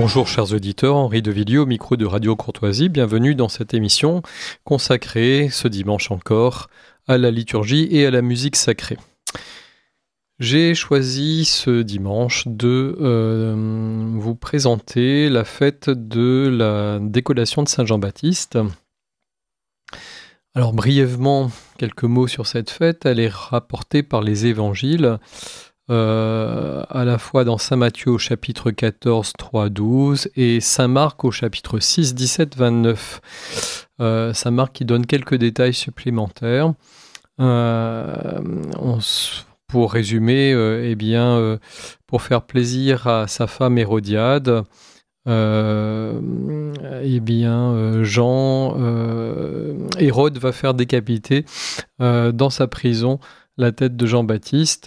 Bonjour chers auditeurs, Henri de Villiers au micro de Radio Courtoisie. Bienvenue dans cette émission consacrée, ce dimanche encore, à la liturgie et à la musique sacrée. J'ai choisi ce dimanche de vous présenter la fête de la décollation de Saint-Jean-Baptiste. Alors brièvement, quelques mots sur cette fête. Elle est rapportée par les évangiles, à la fois dans Saint Matthieu au chapitre 14, 3, 12 et Saint Marc au chapitre 6, 17, 29. Saint Marc qui donne quelques détails supplémentaires. Pour résumer, pour faire plaisir à sa femme Hérodiade, Hérode va faire décapiter dans sa prison la tête de Jean-Baptiste,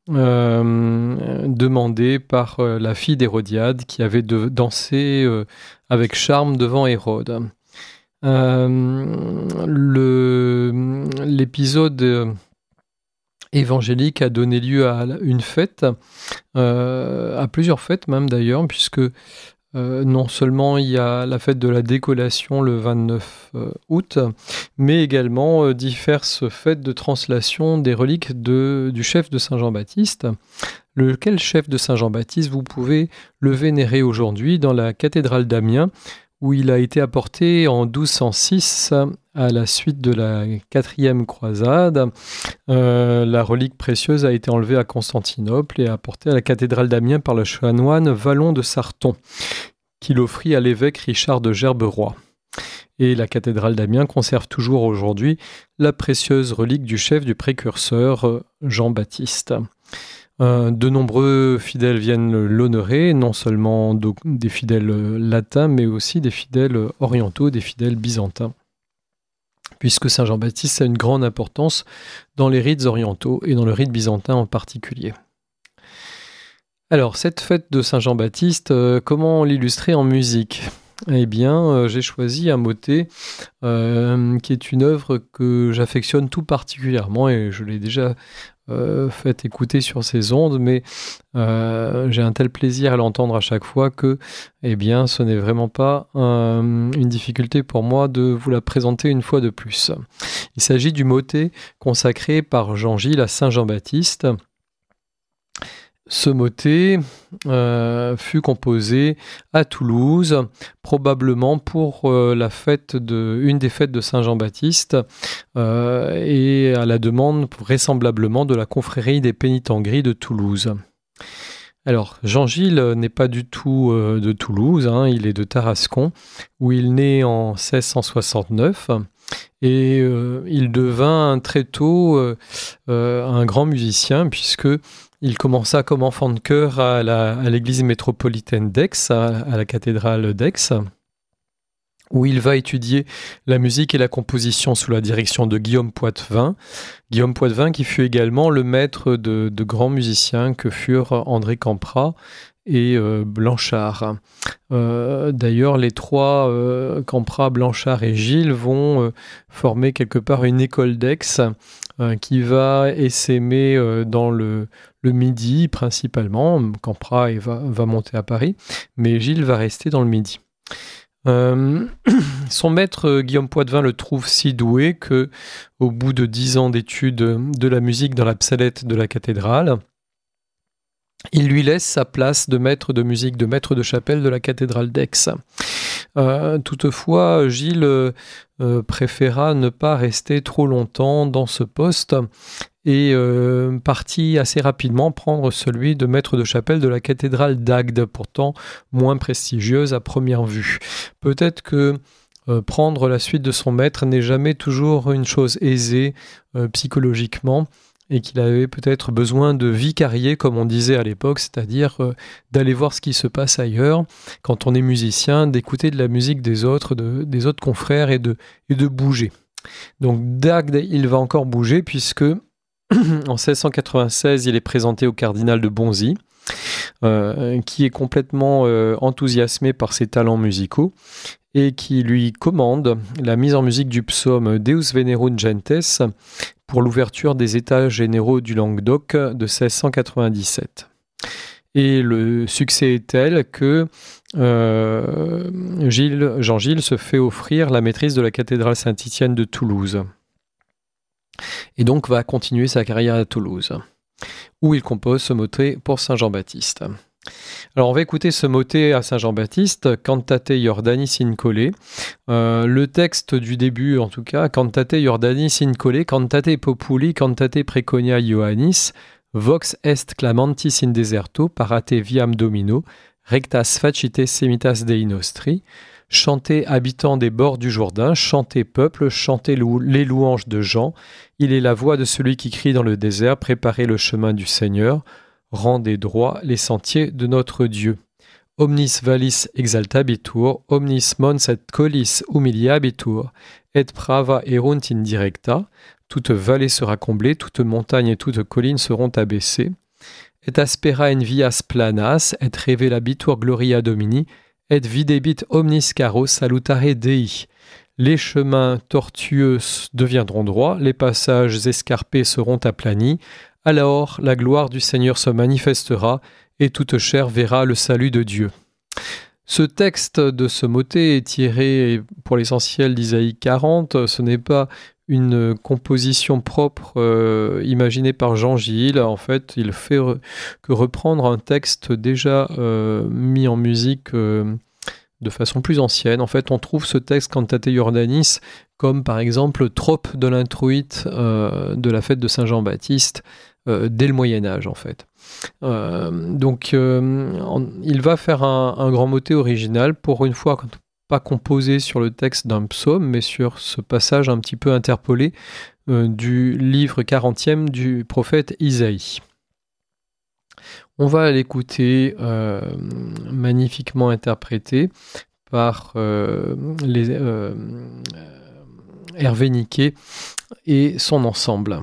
demandée par la fille d'Hérodiade qui avait dansé avec charme devant Hérode. L'épisode évangélique a donné lieu à une fête, à plusieurs fêtes même d'ailleurs, puisque non seulement il y a la fête de la décollation le 29 août, mais également diverses fêtes de translation des reliques du chef de Saint-Jean-Baptiste. Lequel chef de Saint-Jean-Baptiste vous pouvez le vénérer aujourd'hui dans la cathédrale d'Amiens, où il a été apporté en 1206 à la suite de la 4e croisade. La relique précieuse a été enlevée à Constantinople et apportée à la cathédrale d'Amiens par le chanoine Vallon de Sarton, qui l'offrit à l'évêque Richard de Gerberoy. Et la cathédrale d'Amiens conserve toujours aujourd'hui la précieuse relique du chef du précurseur Jean-Baptiste. De nombreux fidèles viennent l'honorer, non seulement des fidèles latins, mais aussi des fidèles orientaux, des fidèles byzantins, puisque Saint Jean-Baptiste a une grande importance dans les rites orientaux et dans le rite byzantin en particulier. Alors, cette fête de Saint Jean-Baptiste, comment l'illustrer en musique ? Eh bien, j'ai choisi un motet qui est une œuvre que j'affectionne tout particulièrement et je l'ai déjà fait écouter sur ces ondes, mais j'ai un tel plaisir à l'entendre à chaque fois que, eh bien, ce n'est vraiment pas une difficulté pour moi de vous la présenter une fois de plus. Il s'agit du motet consacré par Jean-Gilles à Saint Jean-Baptiste. Ce motet fut composé à Toulouse, probablement pour une des fêtes de Saint Jean-Baptiste, et à la demande vraisemblablement de la confrérie des pénitents gris de Toulouse. Alors, Jean-Gilles n'est pas du tout de Toulouse, il est de Tarascon, où il naît en 1669. Et il devint très tôt un grand musicien, puisque il commença comme enfant de chœur à l'église métropolitaine d'Aix, à la cathédrale d'Aix, où il va étudier la musique et la composition sous la direction de Guillaume Poitevin. Guillaume Poitevin qui fut également le maître de grands musiciens que furent André Campra et Blanchard. D'ailleurs, les trois, Campra, Blanchard et Gilles, vont former quelque part une école d'Aix qui va essaimer dans le Midi principalement. Campra va monter à Paris, mais Gilles va rester dans le Midi. Son maître Guillaume Poitevin le trouve si doué que, au bout de 10 ans d'études de la musique dans la psalette de la cathédrale, il lui laisse sa place de maître de musique, de maître de chapelle de la cathédrale d'Aix. Toutefois, Gilles préféra ne pas rester trop longtemps dans ce poste et partit assez rapidement prendre celui de maître de chapelle de la cathédrale d'Agde, pourtant moins prestigieuse à première vue. Peut-être que prendre la suite de son maître n'est jamais toujours une chose aisée psychologiquement, et qu'il avait peut-être besoin de vicarier, comme on disait à l'époque, c'est-à-dire d'aller voir ce qui se passe ailleurs, quand on est musicien, d'écouter de la musique des autres confrères et de bouger. Donc d'Agde, il va encore bouger, puisque en 1696, il est présenté au cardinal de Bonzy, qui est complètement enthousiasmé par ses talents musicaux, et qui lui commande la mise en musique du psaume Deus Venerunt Gentes pour l'ouverture des États généraux du Languedoc de 1697. Et le succès est tel que Jean-Gilles se fait offrir la maîtrise de la cathédrale Saint-Étienne de Toulouse. Et donc va continuer sa carrière à Toulouse, où il compose ce motet pour Saint Jean-Baptiste. Alors on va écouter ce motet à Saint Jean-Baptiste, Cantate Jordanis in Cole. Le texte du début en tout cas, Cantate Jordanis in Cole, Cantate Populi, Cantate Preconia Ioannis, Vox est clamantis in deserto, parate viam domino, rectas facite semitas Dei nostri. Chantez habitants des bords du Jourdain, chantez peuple, chantez les louanges de Jean. Il est la voix de celui qui crie dans le désert, préparez le chemin du Seigneur, rendez droit les sentiers de notre Dieu. Omnis valis exaltabitur, omnis mons et collis humiliabitur, et prava erunt in directa. Toute vallée sera comblée, toute montagne et toute colline seront abaissées. Et aspera in vias planas, et revelabitur gloria Domini, et videbit omnis caro salutare Dei. Les chemins tortueux deviendront droits, les passages escarpés seront aplanis. Alors la gloire du Seigneur se manifestera, et toute chair verra le salut de Dieu. Ce texte de ce motet est tiré pour l'essentiel d'Isaïe 40. Ce n'est pas une composition propre imaginée par Jean-Gilles. En fait, il fait que reprendre un texte déjà mis en musique de façon plus ancienne. En fait, on trouve ce texte Cantate Jordanis comme par exemple trope de l'introïte de la fête de Saint-Jean-Baptiste dès le Moyen-Âge en fait. Donc il va faire un grand motet original, pour une fois pas composé sur le texte d'un psaume, mais sur ce passage un petit peu interpolé du livre 40e du prophète Isaïe. On va l'écouter magnifiquement interprété par Hervé Niquet et son ensemble.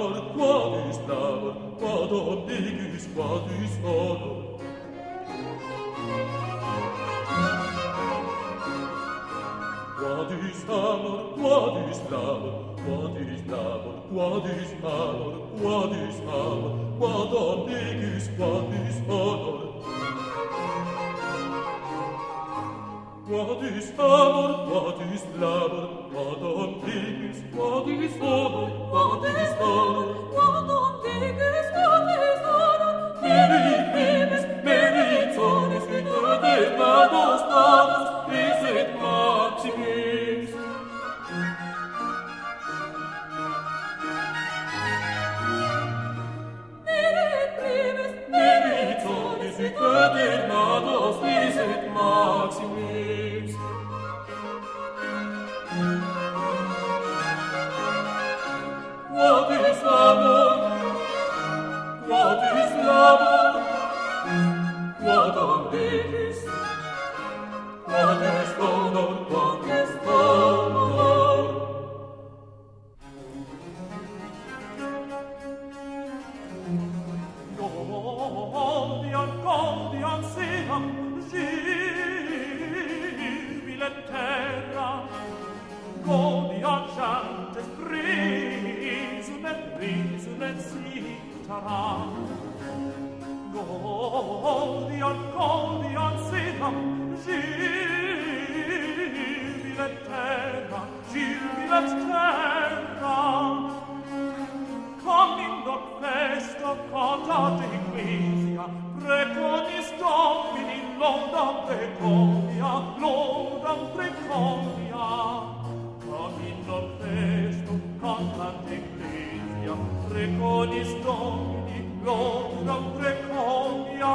labor, quodus labor, quod omnibus, quodus honor. Quodus amor, quodus labor, quodus labor, quodus amor, quodus amor, quod omnibus, quodus honor. Quodus amor, quodus labor, quod omnibus, quodus honor, quodus honor, quod omnibus, quodus honor, meritis, meritoris, et ordenados natus, vis et maximis. Meritis, meritoris, et ordenados, vis et maximis. Quodus labor, quodus labor, quod omnibus, quodus honor, quodus honor. Gaudiam, gaudiam, seam, jubilet terra, gaudiam, chantes, prisum et citara. Gaudiam, gaudiam, seam, jubilet terra, jubilet terra. Come in doc festo, cantat ecclesia, preconis Domini, lodam preconia, lodam preconia. Come in doc festo, cantat ecclesia, preconis Domini, lodam preconia.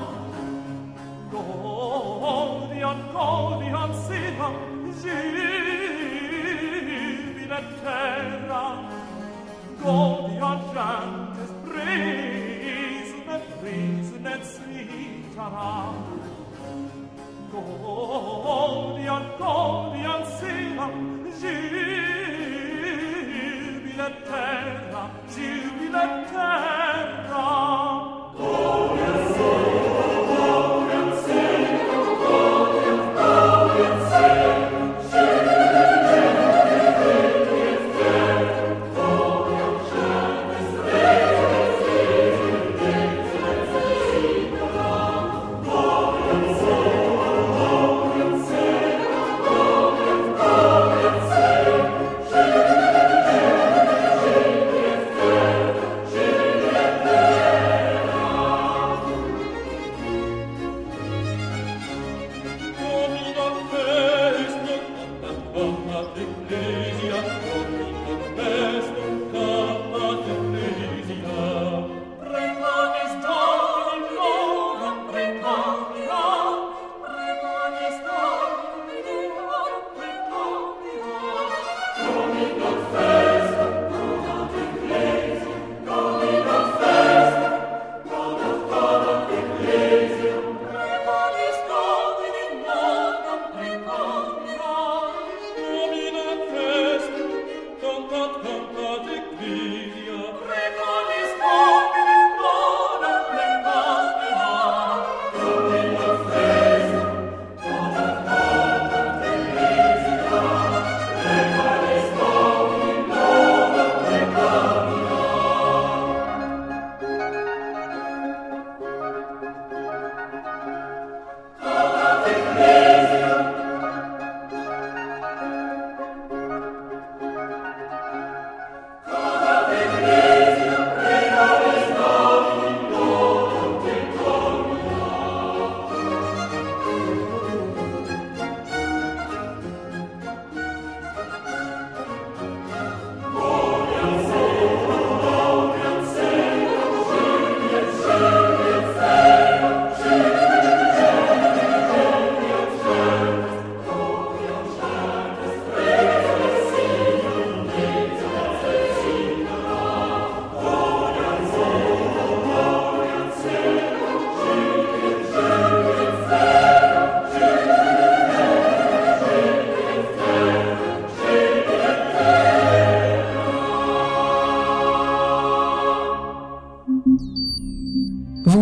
Gaudiam, gaudiam, seam, jubilet terra, gaudiam, chantes, prisum et citara. Gaudiam, gaudiam, seam, jubilet terra, jubilet terra. Gaudiam, gaudiam, seam, gaudiam, gaudiam, seam, jubilet terra.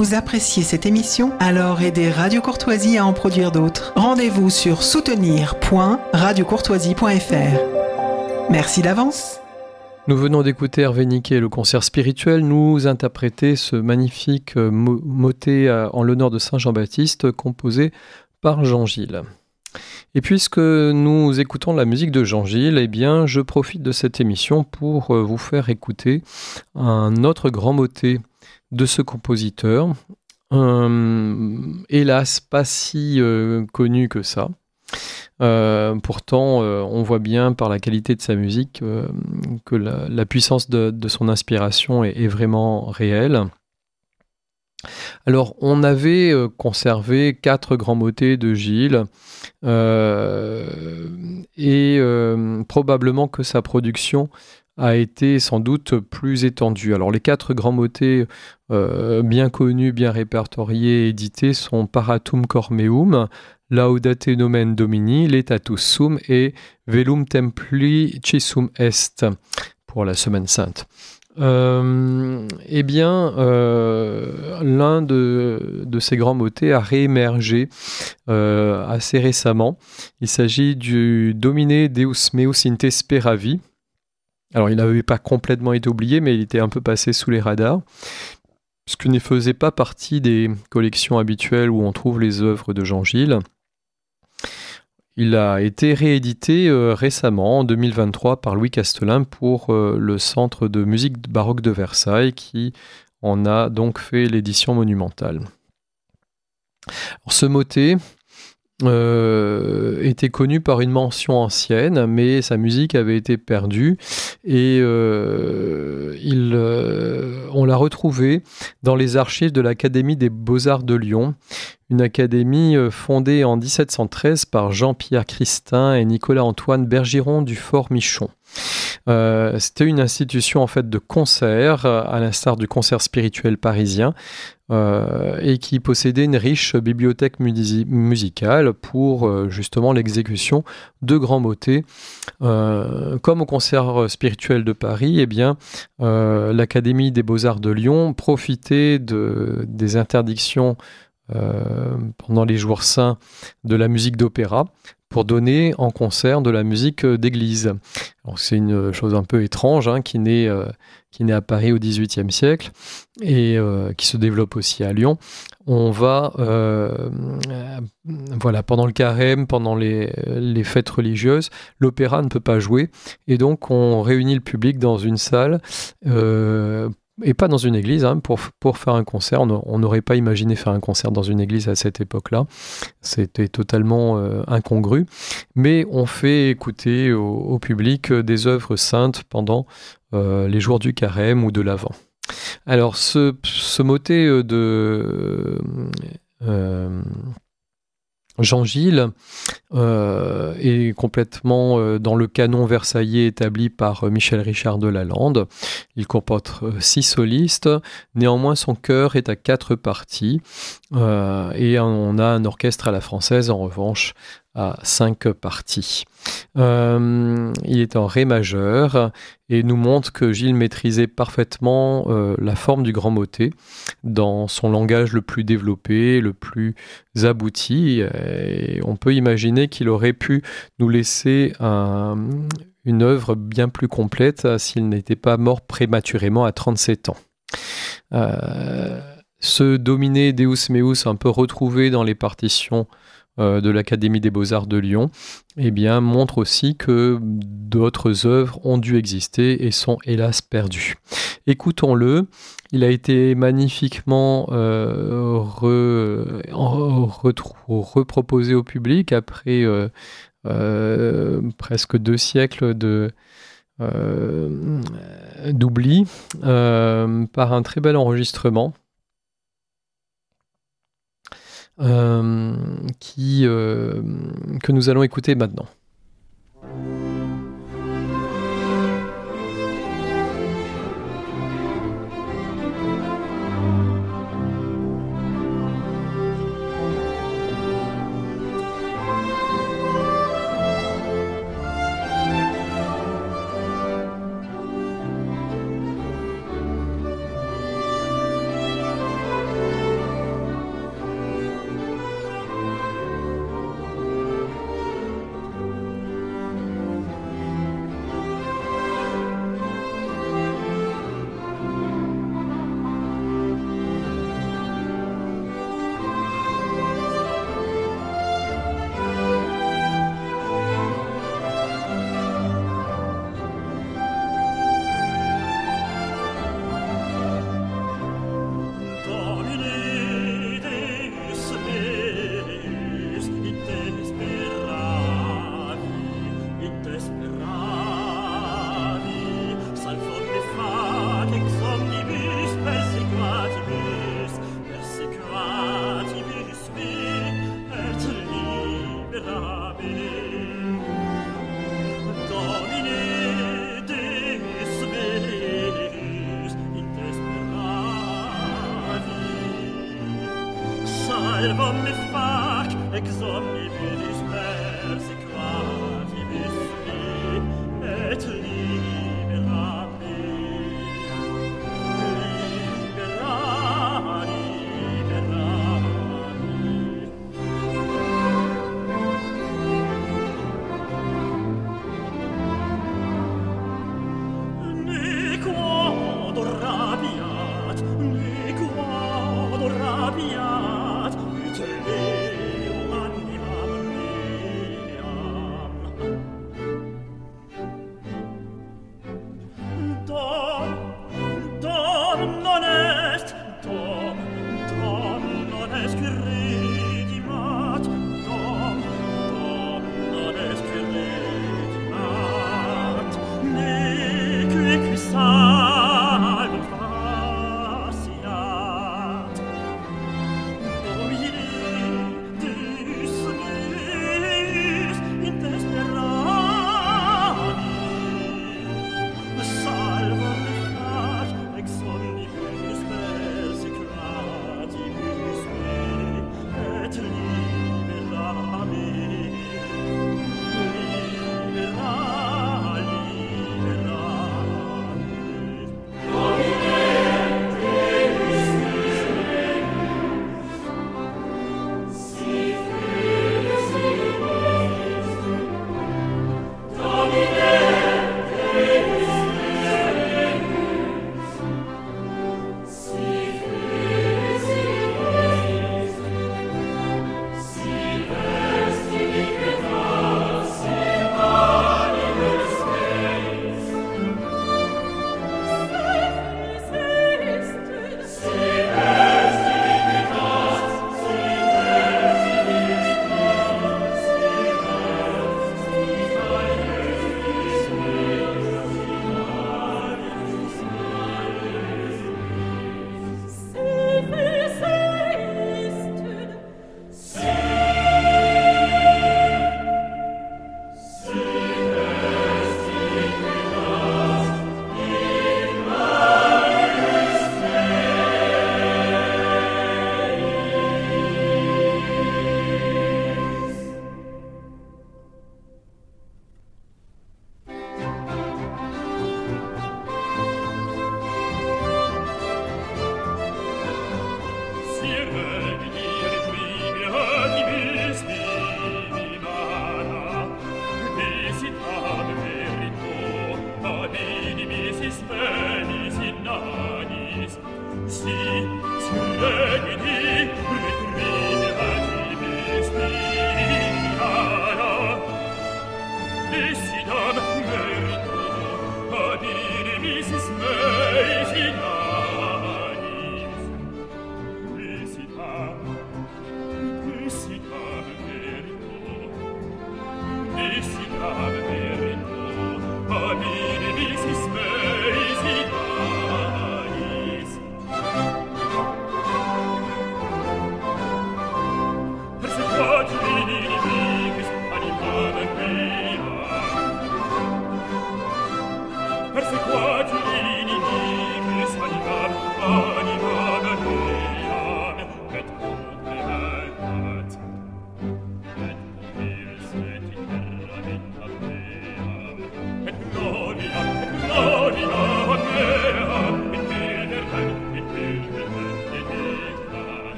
Vous appréciez cette émission? Alors aidez Radio Courtoisie à en produire d'autres. Rendez-vous sur soutenir.radiocourtoisie.fr. Merci d'avance. Nous venons d'écouter Hervé Niquet, le concert spirituel, nous interpréter ce magnifique motet en l'honneur de Saint Jean-Baptiste composé par Jean Gilles. Et puisque nous écoutons la musique de Jean Gilles, eh bien, je profite de cette émission pour vous faire écouter un autre grand motet de ce compositeur, hélas pas si connu que ça. Pourtant, on voit bien par la qualité de sa musique que la puissance de son inspiration est vraiment réelle. Alors, on avait conservé 4 grands motets de Gilles et probablement que sa production a été sans doute plus étendue. Alors, les 4 grands motets bien connus, bien répertoriés, édités sont Paratum Cor Meum, Laudate Nomen Domini, Letatus Sum et Velum Templi Cisum Est pour la Semaine Sainte. L'un de ces grands motets a réémergé assez récemment. Il s'agit du Domine Deus Meus in te speravi. Alors, il n'avait pas complètement été oublié, mais il était un peu passé sous les radars, puisqu'il ne faisait pas partie des collections habituelles où on trouve les œuvres de Jean Gilles. Il a été réédité récemment, en 2023, par Louis Castelin pour le Centre de musique baroque de Versailles, qui en a donc fait l'édition monumentale. Alors, ce motet était connu par une mention ancienne, mais sa musique avait été perdue et on l'a retrouvé dans les archives de l'Académie des Beaux-Arts de Lyon, une académie fondée en 1713 par Jean-Pierre Christin et Nicolas-Antoine Bergiron du Fort-Michon. C'était une institution en fait de concert, à l'instar du concert spirituel parisien, et qui possédait une riche bibliothèque musicale pour justement l'exécution de grands motets. Comme au concert spirituel de Paris, eh bien, l'Académie des Beaux-Arts de Lyon profitait des interdictions pendant les jours saints de la musique d'opéra pour donner en concert de la musique d'église. Alors, c'est une chose un peu étrange qui naît à Paris au XVIIIe siècle et qui se développe aussi à Lyon. On va, pendant le carême, pendant les fêtes religieuses, l'opéra ne peut pas jouer et donc on réunit le public dans une salle et pas dans une église, pour faire un concert. On n'aurait pas imaginé faire un concert dans une église à cette époque-là. C'était totalement incongru. Mais on fait écouter au public des œuvres saintes pendant les jours du carême ou de l'Avent. Alors, ce motet de Jean Gilles est complètement dans le canon versaillais établi par Michel Richard de Lalande. Il comporte 6 solistes, néanmoins son chœur est à 4 parties et on a un orchestre à la française en revanche à 5 parties. Il est en ré majeur et nous montre que Gilles maîtrisait parfaitement la forme du grand motet dans son langage le plus développé, le plus abouti. Et on peut imaginer qu'il aurait pu nous laisser une œuvre bien plus complète s'il n'était pas mort prématurément à 37 ans. Ce Domine Deus Meus, un peu retrouvé dans les partitions de l'Académie des Beaux-Arts de Lyon, montre aussi que d'autres œuvres ont dû exister et sont hélas perdues. Écoutons-le, il a été magnifiquement reproposé au public après presque 2 siècles d'oubli par un très bel enregistrement. Que nous allons écouter maintenant.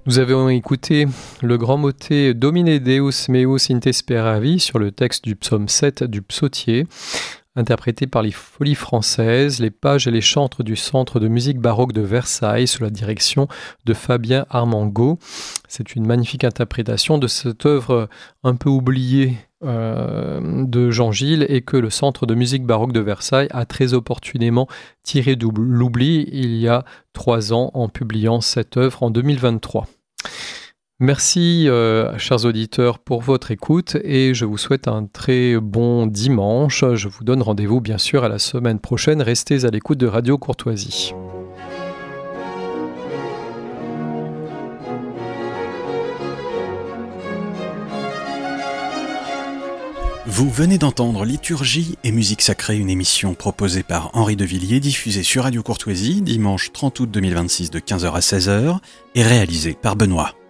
Nous avons écouté le grand motet Domine Deus meus in te speravi sur le texte du psaume 7 du psautier, interprété par les Folies Françaises, les pages et les chantres du Centre de musique baroque de Versailles sous la direction de Fabien Armangot. C'est une magnifique interprétation de cette œuvre un peu oubliée de Jean Gilles et que le Centre de musique baroque de Versailles a très opportunément tiré de l'oubli il y a 3 ans en publiant cette œuvre en 2023. Merci, chers auditeurs, pour votre écoute et je vous souhaite un très bon dimanche. Je vous donne rendez-vous bien sûr à la semaine prochaine. Restez à l'écoute de Radio Courtoisie. Vous venez d'entendre Liturgie et musique sacrée, une émission proposée par Henri de Villiers, diffusée sur Radio Courtoisie dimanche 30 août 2026 de 15h à 16h et réalisée par Benoît.